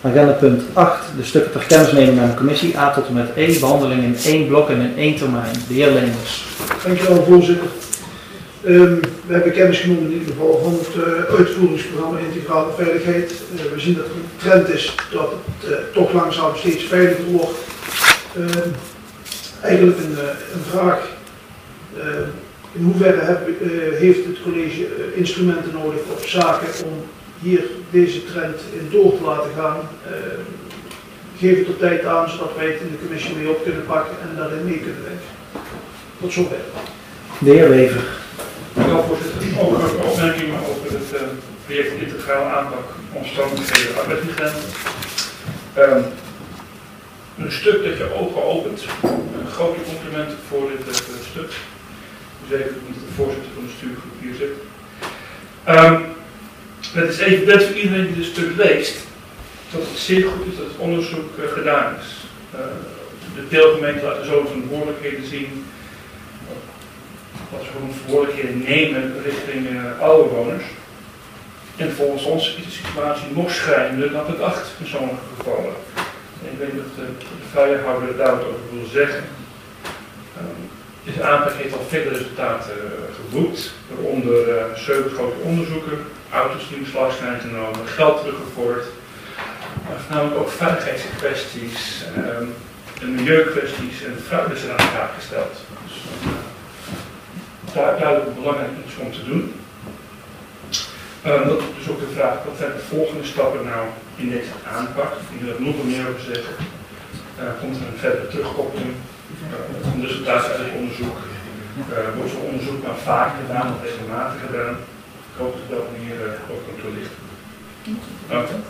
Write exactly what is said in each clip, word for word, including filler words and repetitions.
Agenda punt acht, de stukken ter kennisneming aan de commissie, A tot en met E, behandeling in één blok en in één termijn. De heer Leenders. Dankjewel, voorzitter. Um, we hebben kennis genomen in ieder geval van het uh, uitvoeringsprogramma Integrale Veiligheid. Uh, we zien dat er een trend is dat het uh, toch langzaam steeds veiliger wordt. Uh, eigenlijk een, uh, een vraag, uh, in hoeverre heb, uh, heeft het college uh, instrumenten nodig of zaken om hier deze trend in door te laten gaan. Uh, geef het op tijd aan zodat wij het in de commissie mee op kunnen pakken en daarin mee kunnen werken. Tot zover. De heer Wever. Ja, voorzitter. Ook een opmerking over het uh, project Integrale Aanpak Omstandigheden arbeidsmigranten. Um, een stuk dat je ogen opent. Een grote complimenten voor dit uh, stuk. Zeker omdat de voorzitter van de stuurgroep hier zit. Um, het is evident voor iedereen die dit stuk leest dat het zeer goed is dat het onderzoek uh, gedaan is. Uh, de deelgemeenten laten zo hun verantwoordelijkheden zien. Wat ze gewoon verantwoordelijkheden nemen richting uh, oude bewoners. En volgens ons is de situatie nog schrijnender dan het acht in sommige gevallen. En ik weet niet of de, de veilighouder daar wat over wil zeggen. Um, deze aanpak heeft al vele resultaten uh, geboekt, waaronder uh, zeven grote onderzoeken, auto's die in beslag zijn genomen, geld teruggevorderd, maar voornamelijk ook veiligheidskwesties, um, en milieukwesties en fraude zijn aan de kaak gesteld. Dus, uh, Daar duidelijk belangrijk iets om te doen. Um, dat is dus ook de vraag, wat zijn de volgende stappen nou in deze aanpak? Ik wil er nog meer over zeggen. Uh, komt er een verdere terugkoppeling uh, van de resultaten uit het onderzoek? Uh, wordt zo'n onderzoek nou vaak gedaan of regelmatig gedaan? Ik hoop dat ik dat meer uh, ook kan toelichten. Dank u.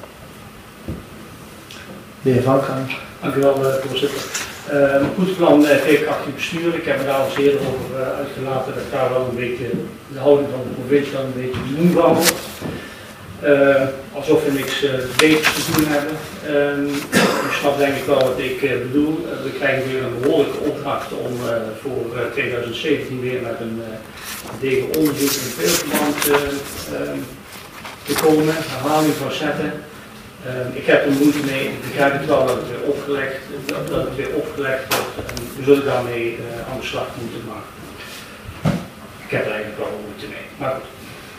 De heer Valkhaan. Dank u wel, voorzitter. Uh, een goed plan uh, veerkrachtig bestuur. Ik heb me daar al eerder over uh, uitgelaten dat ik daar wel een beetje de houding van de provincie dan een beetje moe van wordt. Uh, alsof we niks uh, beters te doen hebben. Uh, ik snap denk ik wel wat ik uh, bedoel. Uh, we krijgen weer een behoorlijke opdracht om uh, voor uh, twintig zeventien weer met een uh, degen onderzoek in het veelverband uh, uh, te komen, herhaling van zetten. Uh, ik heb er moeite mee, ik begrijp het wel dat het weer opgelegd, dat, dat het weer opgelegd wordt en we zullen daarmee uh, aan de slag moeten maken. Ik heb er eigenlijk wel moeite mee, maar goed.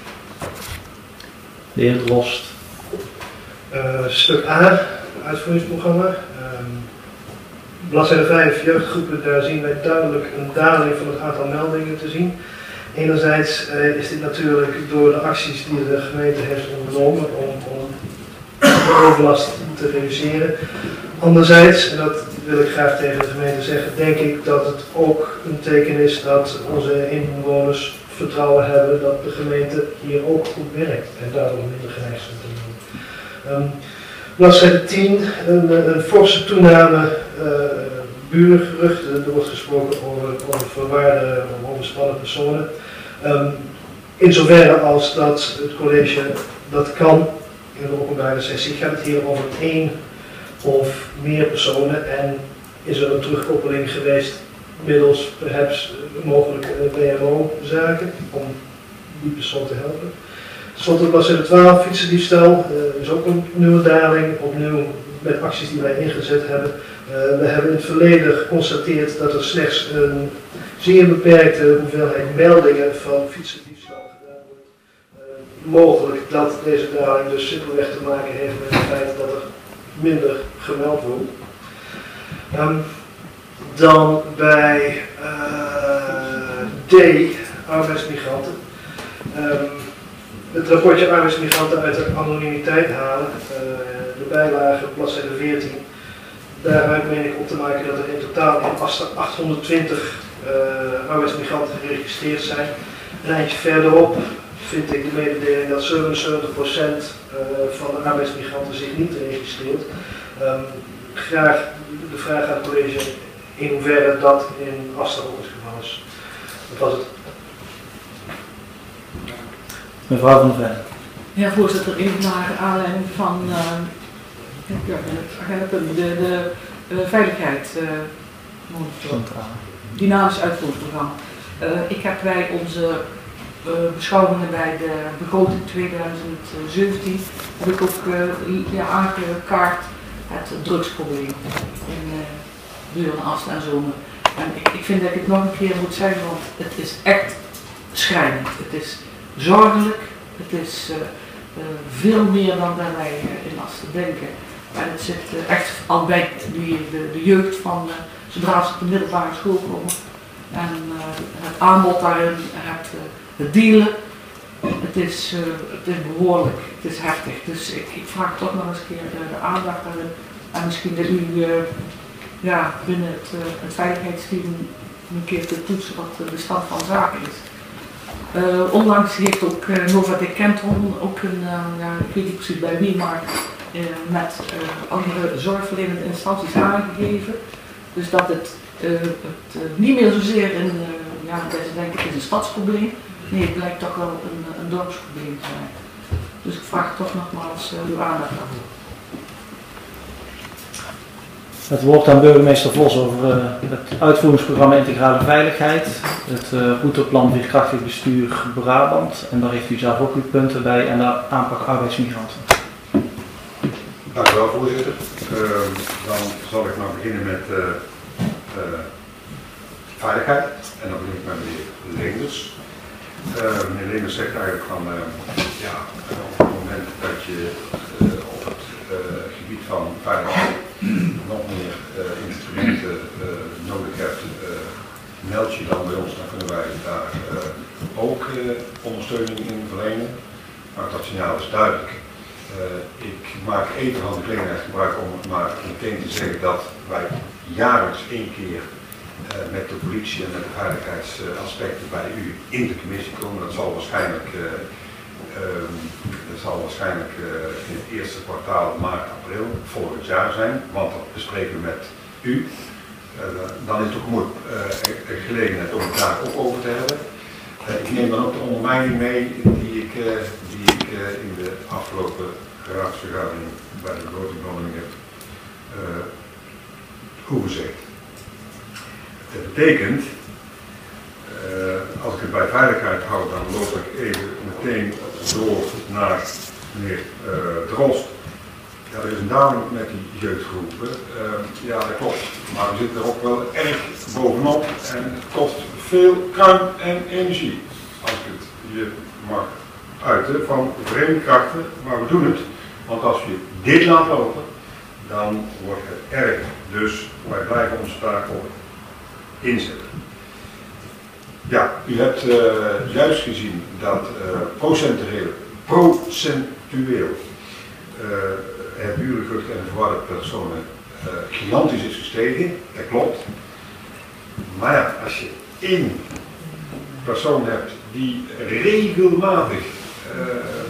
De heer Drost. Uh, stuk A, uitvoeringsprogramma. Um, bladzijde vijf, jeugdgroepen, daar zien wij duidelijk een daling van het aantal meldingen te zien. Enerzijds uh, is dit natuurlijk door de acties die de gemeente heeft ondernomen om, om de overlast te reduceren. Anderzijds, en dat wil ik graag tegen de gemeente zeggen, denk ik dat het ook een teken is dat onze inwoners vertrouwen hebben dat de gemeente hier ook goed werkt en daarom minder geneigd zijn te doen. Um, bladzijde tien, een, een forse toename uh, burengeruchten. Er wordt gesproken over, over verwaarde of overspannen personen. Um, in zoverre als dat het college dat kan in de openbare sessie, gaat het hier over één of meer personen en is er een terugkoppeling geweest middels perhaps mogelijke B M O-zaken om die persoon te helpen. Tot op bladzijde twaalf, fietsendiefstal, uh, is ook een nieuwe daling, opnieuw met acties die wij ingezet hebben. Uh, we hebben in het verleden geconstateerd dat er slechts een zeer beperkte hoeveelheid meldingen van fietsendiefstal gedaan wordt. Uh, mogelijk dat deze daling dus simpelweg te maken heeft met het feit dat er minder gemeld wordt. Um, dan bij uh, D, arbeidsmigranten. Um, het rapportje arbeidsmigranten uit de anonimiteit halen, uh, de bijlage bladzijde veertien. Daaruit meen ik op te maken dat er in totaal in achthonderdtwintig uh, arbeidsmigranten geregistreerd zijn. Een eindje verderop vind ik de mededeling dat zevenenzeventig procent uh, van de arbeidsmigranten zich niet registreert. Um, graag de vraag aan het college in hoeverre dat in Aster ook het geval is. Dat was het. Mevrouw van der Ven. Ja, voorzitter, even naar aanleiding van uh, ja, de, de, de uh, veiligheid, uh, dynamisch uitvoeringsprogramma. Uh, ik heb bij onze uh, beschouwingen bij de begroting tweeduizend zeventien heb ik ook uh, ja, aangekaart het drugsprobleem in uh, Buren, Ast en Zomer. En ik, ik vind dat ik het nog een keer moet zeggen, want het is echt schrijnend. Het is zorgelijk, het is uh, uh, veel meer dan wij uh, in Asten denken. En het zit uh, echt al bij die, de, de jeugd van uh, zodra ze op de middelbare school komen. En uh, het aanbod daarin, het, uh, het dealen, het is, uh, het is behoorlijk, het is heftig. Dus ik, ik vraag toch nog eens een keer de, de aandacht daarin. En misschien dat u uh, ja, binnen het, uh, het veiligheidsteam een keer te toetsen wat de stand van zaken is. Uh, onlangs heeft ook uh, Novatec Kenton ook een, uh, ja, ik weet niet precies bij wie, maar uh, met uh, andere zorgverlenende instanties aangegeven. Dus dat het, uh, het uh, niet meer zozeer in, uh, ja, dat ze denken het is een stadsprobleem. Nee, het blijkt toch wel een, een dorpsprobleem te zijn. Dus ik vraag toch nogmaals uh, uw aandacht daarvoor. Het woord aan burgemeester Vos over uh, het uitvoeringsprogramma Integrale Veiligheid, het uh, routeplan Veerkrachtig Bestuur Brabant, en daar heeft u zelf ook uw punten bij, en de aanpak arbeidsmigranten. Dank u wel, voorzitter. Uh, dan zal ik nou beginnen met uh, uh, veiligheid, en dan begin ik met meneer Leenders. Uh, meneer Leenders zegt eigenlijk van, uh, ja, op het moment dat je uh, op het uh, gebied van veiligheid nog meer uh, instrumenten uh, nodig hebt, uh, meld je dan bij ons, dan kunnen wij daar uh, ook uh, ondersteuning in verlenen. Maar dat signaal is duidelijk. Uh, ik maak even van de gelegenheid gebruik om maar meteen te zeggen dat wij jaarlijks één keer uh, met de politie en met de veiligheidsaspecten bij u in de commissie komen. Dat zal waarschijnlijk uh, Um, dat zal waarschijnlijk uh, in het eerste kwartaal maart, april volgend jaar zijn, want dat bespreken we met u. Uh, dan is het ook mooi uh, een gelegenheid om het daar ook over te hebben. Uh, ik neem dan ook de ondermijning mee die ik, uh, die ik uh, in de afgelopen raadsvergadering bij de begrotingbehandeling heb uh, toegezegd. Dat betekent, uh, als ik het bij veiligheid hou, dan loop ik even meteen door naar meneer uh, Drost. Ja, er is een daling met die jeugdgroepen. Uh, ja, dat klopt. Maar we zitten er ook wel erg bovenop en het kost veel kruim en energie. Als ik het je mag uiten van vreemde krachten, maar we doen het. Want als je dit laat lopen, dan wordt het erg. Dus wij blijven ons daarop inzetten. Ja, u hebt uh, juist gezien dat uh, procentueel, procentueel uh, het burengerucht en de verwarde personen uh, gigantisch is gestegen. Dat klopt. Maar ja, als je één persoon hebt die regelmatig uh,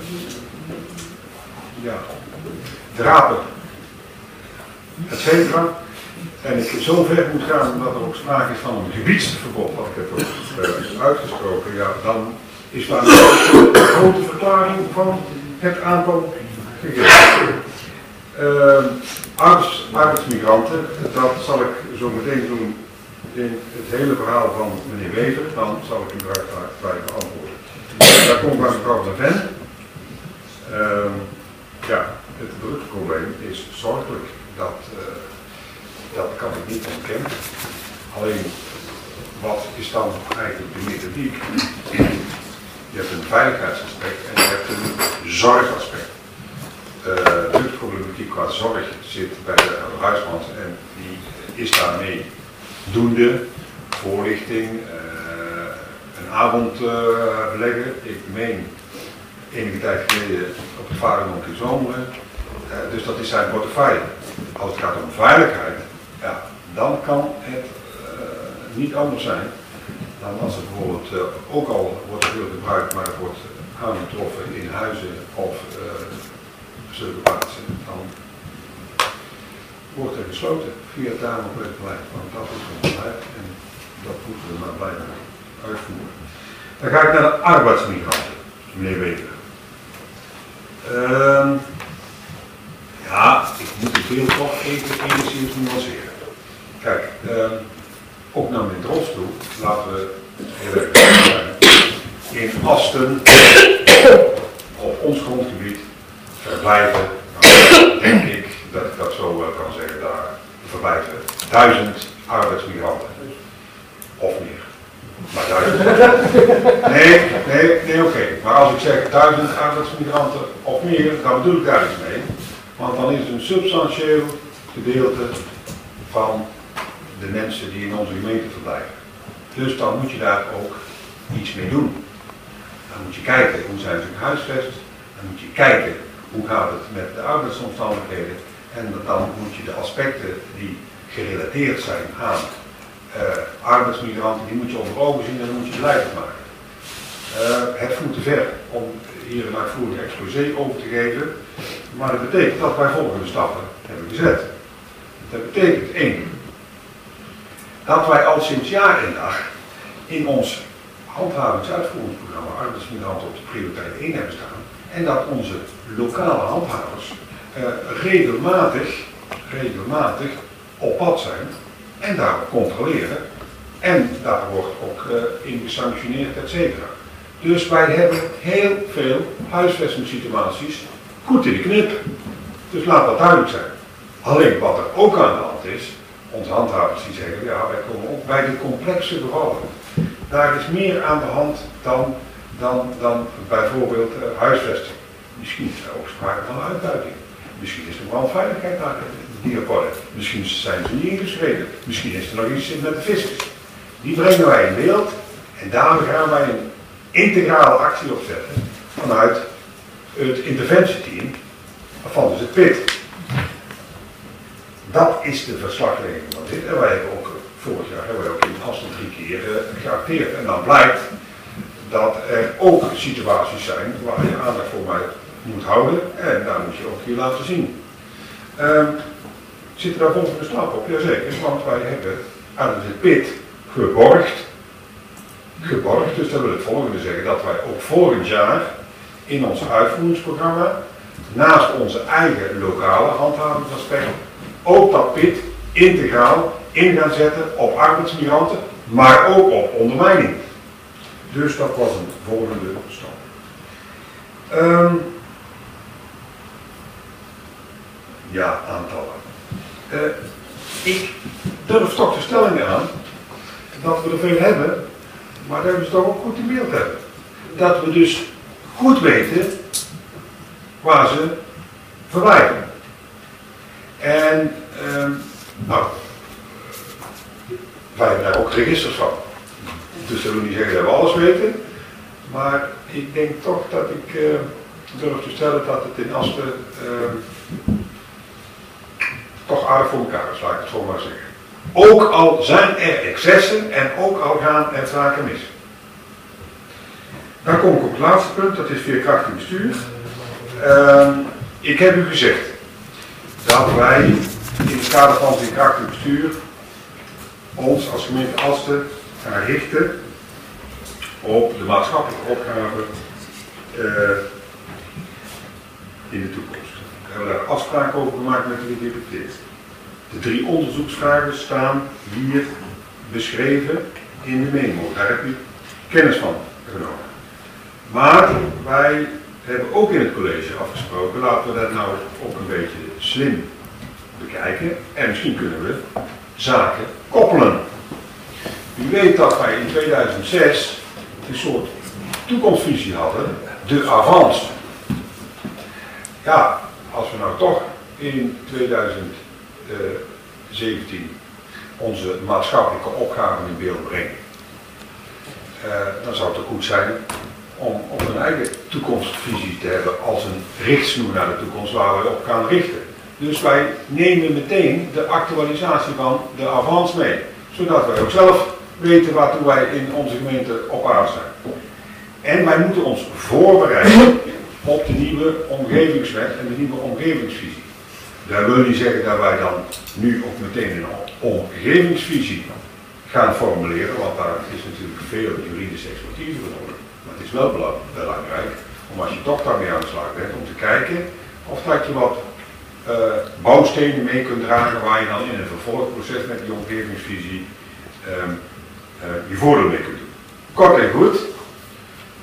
ja, drapen, et cetera, en ik zo ver moet gaan dat er ook sprake is van een gebiedsverbod, wat ik heb ook uh, uitgesproken, ja, dan is daar een grote verklaring van het aantal gegeven. Uh, arbeids, arbeidsmigranten, dat zal ik zo meteen doen in het hele verhaal van meneer Wever, dan zal ik u daar bij beantwoorden. Daar komt bij mevrouw Van Ven. Uh, ja, het drugsprobleem is zorgelijk. Dat, uh, dat kan ik niet ontkennen. Alleen, wat is dan eigenlijk de methodiek? Je hebt een veiligheidsaspect en je hebt een zorgaspect. Uh, de problematiek qua zorg zit bij de Huismans en die is daarmee doende, voorlichting, uh, een avond uh, beleggen. Ik meen enige tijd geleden op de Varenmond in Zomeren. Uh, dus dat is zijn portefeuille. Als het gaat om veiligheid, ja, dan kan het uh, niet anders zijn dan als het bijvoorbeeld, uh, ook al wordt er veel gebruikt, maar het wordt aangetroffen in huizen of uh, zulke plaatsen, dan wordt er gesloten via het daaromweg beleid. Want dat is ons beleid en dat moeten we maar blijven uitvoeren. Dan ga ik naar de arbeidsmigranten, meneer Wever. Uh, ja, ik moet het beeld toch even enigszins nuanceren. Kijk, uh, ook naar meneer Drost toe, laten we heel erg zijn. In in Asten op ons grondgebied verblijven, nou, denk ik dat ik dat zo wel kan zeggen, daar verblijven duizend arbeidsmigranten. Of meer. Maar duizend. Nee, nee, nee, oké. Okay. Maar als ik zeg duizend arbeidsmigranten of meer, dan bedoel ik daar iets mee. Want dan is het een substantieel gedeelte van de mensen die in onze gemeente verblijven. Dus dan moet je daar ook iets mee doen. Dan moet je kijken hoe zijn ze gehuisvest. Dan moet je kijken hoe gaat het met de arbeidsomstandigheden. En dan moet je de aspecten die gerelateerd zijn aan uh, arbeidsmigranten, die moet je onder ogen zien en dan moet je beleid maken. Uh, het voert te ver om hier een uitvoerig exposé over te geven. Maar dat betekent dat wij volgende stappen hebben gezet. Dat betekent één, dat wij al sinds jaar en dag in ons handhavings-uitvoeringsprogramma arbeidsmigranten op de prioriteit één hebben staan. En dat onze lokale handhavers uh, regelmatig, regelmatig op pad zijn en daarop controleren. En daar wordt ook uh, in gesanctioneerd, et cetera. Dus wij hebben heel veel huisvestingssituaties goed in de knip. Dus laat dat duidelijk zijn. Alleen wat er ook aan de hand is, onze handhavers die zeggen, ja, wij komen ook bij de complexe gevallen. Daar is meer aan de hand dan, dan, dan bijvoorbeeld uh, huisvesting. Misschien is er ook sprake van uitbuiting. Misschien is er brandveiligheid naar die rapporten. Misschien zijn ze niet ingeschreven. Misschien is er nog iets met de fiscus. Die brengen wij in beeld en daar gaan wij een integrale actie opzetten vanuit het interventieteam van dus het P I T. Dat is de verslaglegging van dit. En wij hebben ook vorig jaar hebben wij ook in Asten drie keer uh, geacteerd. En dan blijkt dat er ook situaties zijn waar je aandacht voor mij moet houden. En daar moet je ook hier laten zien. Um, zitten daar volgende stap op? Jazeker, want wij hebben aan het P I T geborgd. Geborgd, dus dat wil het volgende zeggen dat wij ook volgend jaar in ons uitvoeringsprogramma naast onze eigen lokale handhavingsaspecten ook dat P I T integraal in gaan zetten op arbeidsmigranten, maar ook op ondermijning. Dus dat was een volgende stap. Um, ja, aantallen. Uh, ik durf toch de stelling aan dat we er veel hebben, maar dat we ze toch ook goed in beeld hebben. Dat we dus goed weten waar ze verblijven. En, um, nou, wij hebben daar ook registers van. Dus dat wil niet zeggen dat we alles weten, maar ik denk toch dat ik uh, durf te stellen dat het in Asten uh, toch aardig voor elkaar is, laat ik het zo maar zeggen. Ook al zijn er excessen en ook al gaan er zaken mis. Dan kom ik op het laatste punt, dat is veerkrachtig bestuur. Uh, ik heb u gezegd dat wij in het kader van veerkrachtig bestuur ons als gemeente Asten gaan richten op de maatschappelijke opgave uh, in de toekomst. We hebben daar afspraken over gemaakt met de gedeputeerd. De drie onderzoeksvragen staan hier beschreven in de memo. Daar heb u kennis van genomen. Maar wij hebben ook in het college afgesproken, laten we dat nou ook een beetje slim bekijken. En misschien kunnen we zaken koppelen. U weet dat wij in tweeduizend zes een soort toekomstvisie hadden, de avance. Ja, als we nou toch in tweeduizend zeventien onze maatschappelijke opgaven in beeld brengen, uh, dan zou het ook goed zijn om op een eigen toekomstvisie te hebben als een richtsnoer naar de toekomst waar we op gaan richten. Dus wij nemen meteen de actualisatie van de avance mee, zodat wij ook zelf weten waartoe wij in onze gemeente op aarde zijn. En wij moeten ons voorbereiden op de nieuwe omgevingswet en de nieuwe omgevingsvisie. Dat wil niet zeggen dat wij dan nu ook meteen een omgevingsvisie gaan formuleren, want daar is natuurlijk veel juridische expertise voor nodig. Maar het is wel belangrijk om als je toch daarmee aan de slag bent, om te kijken of dat je wat uh, bouwstenen mee kunt dragen waar je dan in een vervolgproces met die omgevingsvisie um, uh, je voordeel mee kunt doen. Kort en goed,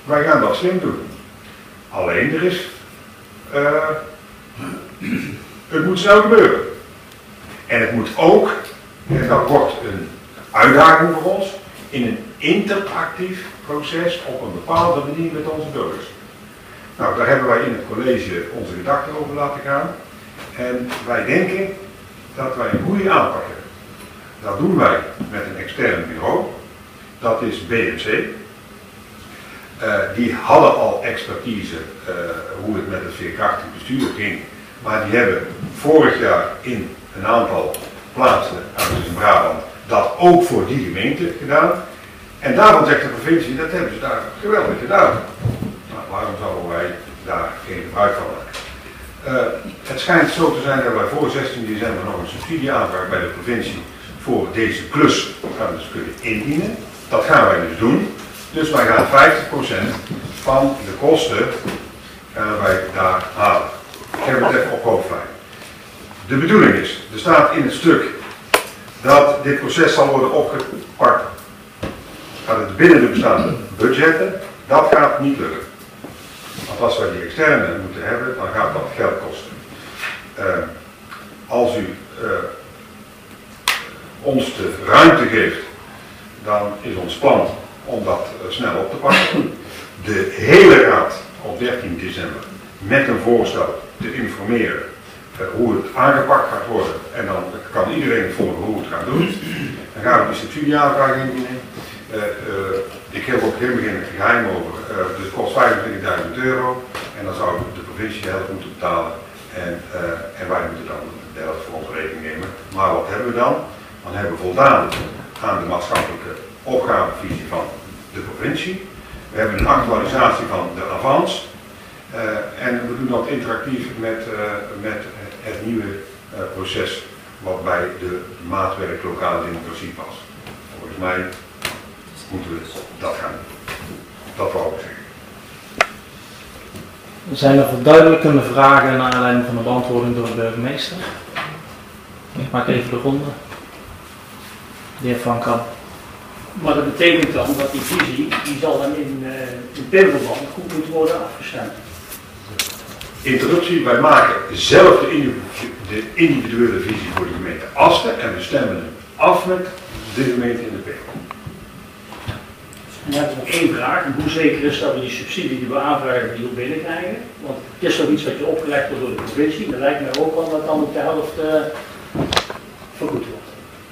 wij gaan dat slim doen. Alleen er is, uh, het moet snel gebeuren. En het moet ook, en dat wordt een uitdaging voor ons, in een interactief proces op een bepaalde manier met onze burgers. Nou, daar hebben wij in het college onze gedachten over laten gaan. En wij denken dat wij een goede aanpak hebben. Dat doen wij met een extern bureau. Dat is B M C. Uh, die hadden al expertise uh, hoe het met het veerkrachtig bestuur ging. Maar die hebben vorig jaar in een aantal plaatsen uit in Brabant dat ook voor die gemeente gedaan. En daarvan zegt de provincie, dat hebben ze daar geweldig gedaan. Nou, waarom zouden wij daar geen gebruik van maken? Uh, het schijnt zo te zijn dat wij voor zestien december nog een subsidieaanvraag bij de provincie voor deze klus gaan dus kunnen indienen. Dat gaan wij dus doen. Dus wij gaan vijftig procent van de kosten gaan wij daar halen. Ik heb het even op hoofdlijn. De bedoeling is, er staat in het stuk dat dit proces zal worden opgepakt gaat het binnen de bestaande budgetten. Dat gaat niet lukken. Want als wij die externe moeten hebben, dan gaat dat geld kosten. Uh, als u uh, ons de ruimte geeft, dan is ons plan om dat uh, snel op te pakken. De hele raad op dertien december met een voorstel te informeren uh, hoe het aangepakt gaat worden. En dan kan iedereen volgen hoe we het gaan doen. Dan gaan we de subsidieaanvraag indienen. Uh, uh, ik heb ook heel begin het geheim over, uh, dus het kost vijfentwintigduizend euro en dan zou de provincie de helft moeten betalen en, uh, en wij moeten dan de helft voor onze rekening nemen. Maar wat hebben we dan? Dan hebben we voldaan aan de maatschappelijke opgavevisie van de provincie. We hebben een actualisatie van de avans uh, en we doen dat interactief met, uh, met het nieuwe uh, proces wat bij de maatwerk lokale democratie past. Volgens mij moeten we dat gaan doen. Dat wou ik zeggen. Zijn er verduidelijkende vragen naar aanleiding van de beantwoording door de burgemeester? Ik maak even de ronde. De heer Van Kamp. Maar dat betekent dan dat die visie, die zal dan in, uh, in pinverband goed moeten worden afgestemd. Interruptie, wij maken zelf de, individu de individuele visie voor de gemeente Asten en we stemmen hem af met de gemeente in de P. En dan heb ik nog één vraag. Hoe zeker is dat we die subsidie die we aanvragen die we binnenkrijgen? Want het is toch iets wat je opgelegd wordt door de provincie. Dat lijkt mij ook wel dat dan op de helft uh, vergoed wordt.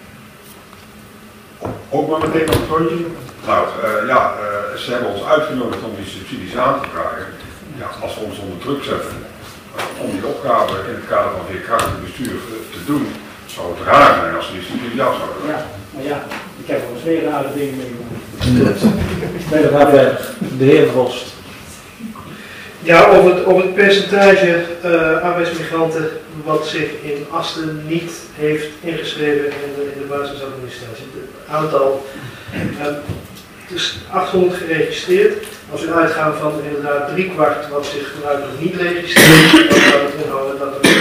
Ook maar meteen op het rondje. Nou uh, ja, uh, ze hebben ons uitgenodigd om die subsidies aan te vragen. Ja, als we ons onder druk zetten uh, om die opgave in het kader van veerkrachtig bestuur uh, te doen, zou het raar zijn als we die subsidie af zouden doen. Ja, maar ja, ik heb wel eens weer rare dingen meegemaakt. Nee, dat gaat verder. De heer Drost. Ja, over het, over het percentage uh, arbeidsmigranten wat zich in Asten niet heeft ingeschreven in de, in de basisadministratie. Het aantal, uh, het is achthonderd geregistreerd. Als we uitgaan van inderdaad driekwart wat zich gebruikelijk niet registreert, dan zou het inhouden dat er...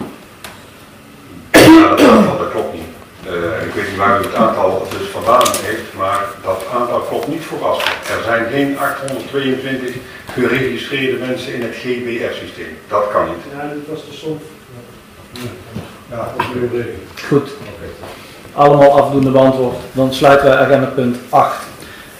Ja, dat aantal dat klopt niet. Uh, ik weet niet waar u het aantal dus vandaan heeft, maar dat aantal klopt niet voor Asten. Er zijn geen achthonderdtweeëntwintig geregistreerde mensen in het G B F-systeem. Dat kan niet. Ja, dat was de som. Ja, dat is weer Goed. Allemaal afdoende beantwoord. Dan sluiten wij agenda punt acht